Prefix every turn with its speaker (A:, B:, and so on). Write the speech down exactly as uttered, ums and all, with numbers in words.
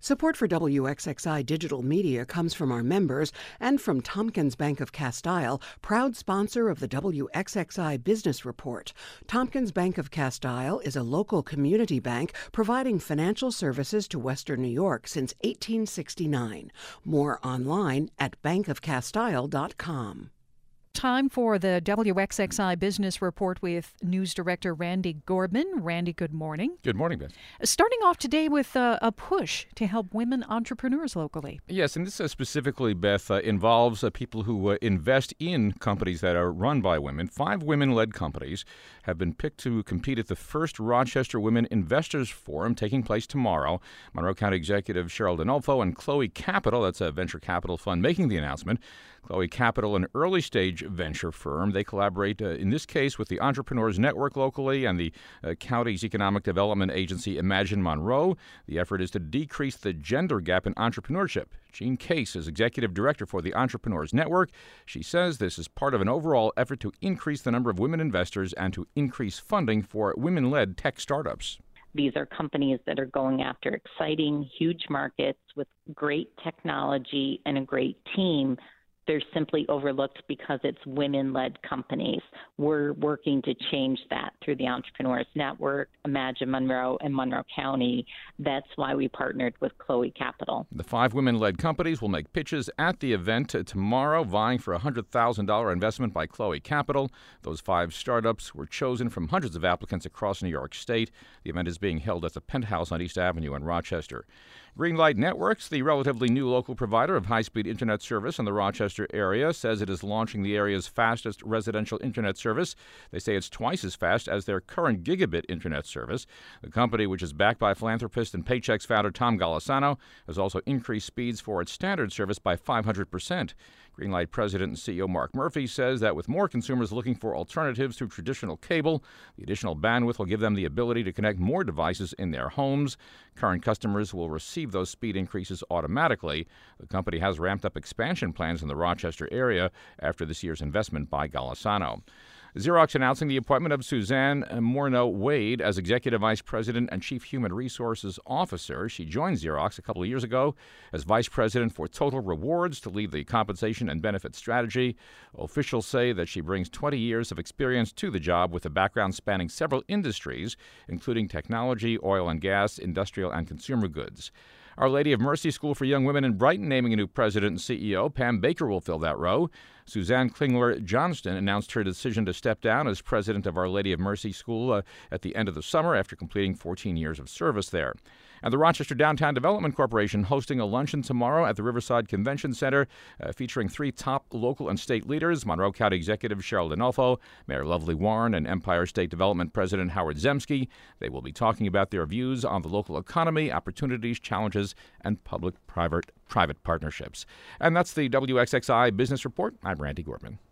A: Support for W X X I Digital Media comes from our members and from Tompkins Bank of Castile, proud sponsor of the W X X I Business Report. Tompkins Bank of Castile is a local community bank providing financial services to Western New York since eighteen sixty-nine. More online at bank of castile dot com.
B: Time for the W X X I Business Report with News Director Randy Gorbman. Randy, good morning.
C: Good morning, Beth.
B: Starting off today with uh, a push to help women entrepreneurs locally.
C: Yes, and this uh, specifically, Beth, uh, involves uh, people who uh, invest in companies that are run by women. Five women-led companies have been picked to compete at the first Rochester Women Investors Forum taking place tomorrow. Monroe County Executive Cheryl D'Onofrio and Chloe Capital, that's a venture capital fund, making the announcement. Chloe Capital, an early-stage venture firm. They collaborate, uh, in this case, with the Entrepreneurs Network locally and the uh, county's economic development agency, Imagine Monroe. The effort is to decrease the gender gap in entrepreneurship. Jean Case is executive director for the Entrepreneurs Network. She says this is part of an overall effort to increase the number of women investors and to increase funding for women-led tech startups.
D: These are companies that are going after exciting, huge markets with great technology and a great team. They're simply overlooked because it's women-led companies. We're working to change that through the Entrepreneurs Network, Imagine Monroe, and Monroe County. That's why we partnered with Chloe Capital.
C: The five women-led companies will make pitches at the event tomorrow, vying for a one hundred thousand dollars investment by Chloe Capital. Those five startups were chosen from hundreds of applicants across New York State. The event is being held at the Penthouse on East Avenue in Rochester. Greenlight Networks, the relatively new local provider of high-speed internet service in the Rochester area, says it is launching the area's fastest residential internet service. They say it's twice as fast as their current gigabit internet service. The company, which is backed by philanthropist and Paychex founder Tom Golisano, has also increased speeds for its standard service by five hundred percent. Greenlight President and C E O Mark Murphy says that with more consumers looking for alternatives to traditional cable, the additional bandwidth will give them the ability to connect more devices in their homes. Current customers will receive those speed increases automatically. The company has ramped up expansion plans in the Rochester area after this year's investment by Golisano. Xerox announcing the appointment of Suzanne Morneau Wade as Executive Vice President and Chief Human Resources Officer. She joined Xerox a couple of years ago as Vice President for Total Rewards to lead the compensation and benefits strategy. Officials say that she brings twenty years of experience to the job with a background spanning several industries, including technology, oil and gas, industrial, and consumer goods. Our Lady of Mercy School for Young Women in Brighton naming a new president and C E O. Pam Baker will fill that role. Suzanne Klingler Johnston announced her decision to step down as president of Our Lady of Mercy School uh, at the end of the summer after completing fourteen years of service there. And the Rochester Downtown Development Corporation hosting a luncheon tomorrow at the Riverside Convention Center uh, featuring three top local and state leaders, Monroe County Executive Cheryl D'Onofrio, Mayor Lovely Warren, and Empire State Development President Howard Zemsky. They will be talking about their views on the local economy, opportunities, challenges, and public-private private partnerships. And that's the W X X I Business Report. I'm Randy Gorbman.